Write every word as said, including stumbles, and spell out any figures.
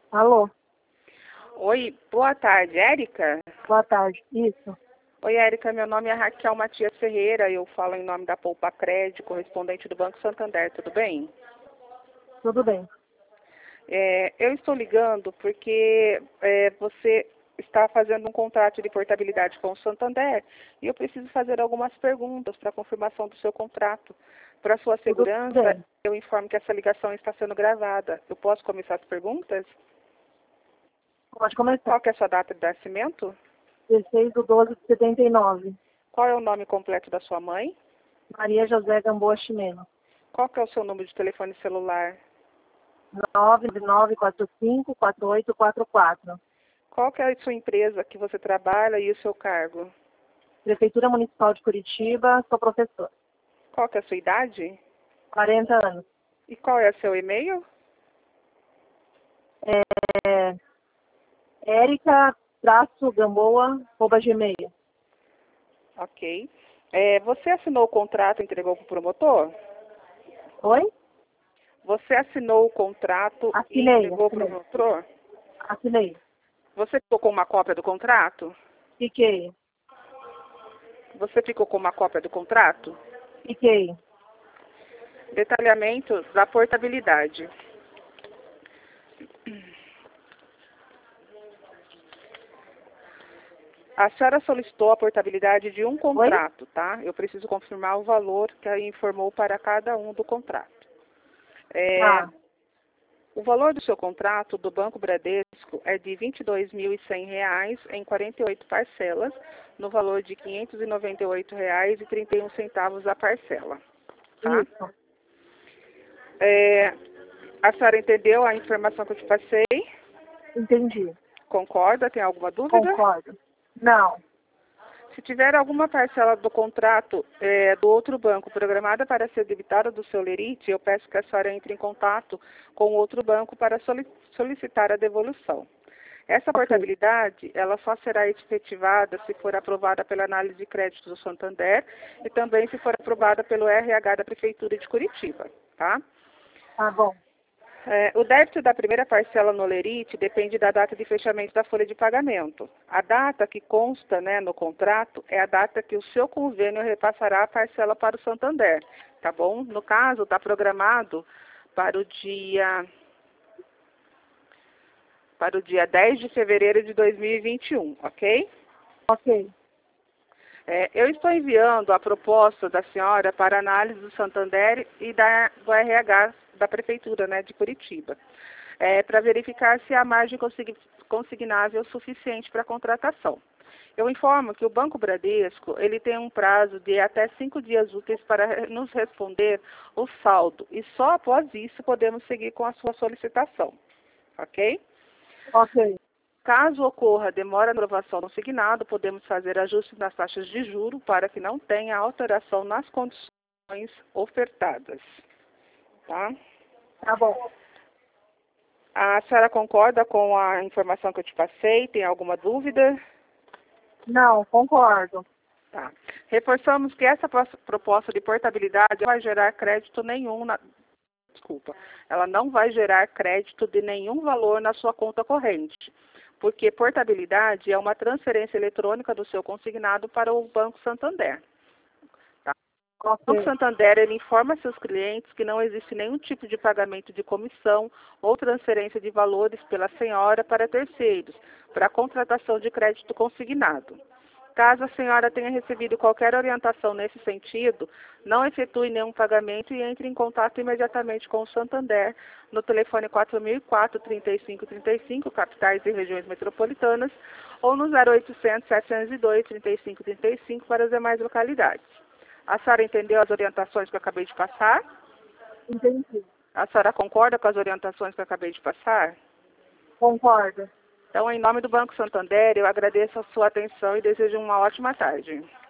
Alô, Oi, boa tarde, Érica? boa tarde. Isso, Oi, Érica, meu nome é Raquel Matias Ferreira, eu falo em nome da Poupa Crédito, correspondente do Banco Santander, tudo bem? tudo bem. É, eu estou ligando porque é, você está fazendo um contrato de portabilidade com o Santander e eu preciso fazer algumas perguntas para confirmação do seu contrato. Para sua Tudo segurança, bem. eu informo que essa ligação está sendo gravada. Eu posso começar as perguntas? Pode começar. Qual que é a sua data de nascimento? dezesseis de doze de setenta e nove. Qual é o nome completo da sua mãe? Maria José Gamboa Chimeno. Qual que é o seu número de telefone celular? nove nove quatro cinco quatro oito quatro quatro. Qual que é a sua empresa que você trabalha e o seu cargo? Prefeitura Municipal de Curitiba, sou professor. Qual que é a sua idade? quarenta anos. E qual é o seu e-mail? É, Erica-gamboa, arroba gmail. Ok. É, você assinou o contrato e entregou para o promotor? Oi? Você assinou o contrato e Assinei, entregou para o assinei. promotor? Assinei. Você ficou com uma cópia do contrato? Fiquei. Você ficou com uma cópia do contrato? Fiquei. Detalhamento da portabilidade. A senhora solicitou a portabilidade de um Oi? contrato, tá? Eu preciso confirmar o valor que ela informou para cada um do contrato. É, Ah, o valor do seu contrato do Banco Bradesco é de vinte e dois mil e cem reais em quarenta e oito parcelas, no valor de quinhentos e noventa e oito reais e trinta e um centavos a parcela, tá? isso. É, a senhora entendeu a informação que eu te passei? Entendi. Concorda? Tem alguma dúvida? Concordo. Não. Se tiver alguma parcela do contrato é, do outro banco programada para ser debitada do seu lerite, eu peço que a senhora entre em contato com o outro banco para soli- solicitar a devolução. Essa Ok. portabilidade, ela só será efetivada se for aprovada pela análise de crédito do Santander e também se for aprovada pelo R H da Prefeitura de Curitiba, tá? Tá bom. É, o débito da primeira parcela no lerite depende da data de fechamento da folha de pagamento. A data que consta, né, no contrato é a data que o seu convênio repassará a parcela para o Santander, tá bom? No caso, está programado para o dia para o dia dez de fevereiro de dois mil e vinte e um, ok? Ok. É, eu estou enviando a proposta da senhora para análise do Santander e da, do R H da Prefeitura, né, de Curitiba, é, para verificar se há margem consign- consignável suficiente para a contratação. Eu informo que o Banco Bradesco ele tem um prazo de até cinco dias úteis para re- nos responder o saldo e só após isso podemos seguir com a sua solicitação, ok? Ok. Caso ocorra demora na aprovação do consignado, podemos fazer ajustes nas taxas de juro para que não tenha alteração nas condições ofertadas. Tá? Tá bom. A senhora concorda com a informação que eu te passei? Tem alguma dúvida? Não, concordo. Tá. Reforçamos que essa pros- proposta de portabilidade não vai gerar crédito nenhum na... Desculpa. Ela não vai gerar crédito de nenhum valor na sua conta corrente, porque portabilidade é uma transferência eletrônica do seu consignado para o Banco Santander. Tá? O Banco Ok. Santander ele informa seus clientes que não existe nenhum tipo de pagamento de comissão ou transferência de valores pela senhora para terceiros, para a contratação de crédito consignado. Caso a senhora tenha recebido qualquer orientação nesse sentido, não efetue nenhum pagamento e entre em contato imediatamente com o Santander no telefone quatro mil e quatro, trinta e cinco trinta e cinco, capitais e regiões metropolitanas, ou no zero oitocentos, setecentos e dois, trinta e cinco trinta e cinco para as demais localidades. A senhora entendeu as orientações que eu acabei de passar? Entendi. A senhora concorda com as orientações que eu acabei de passar? Concordo. Então, em nome do Banco Santander, eu agradeço a sua atenção e desejo uma ótima tarde.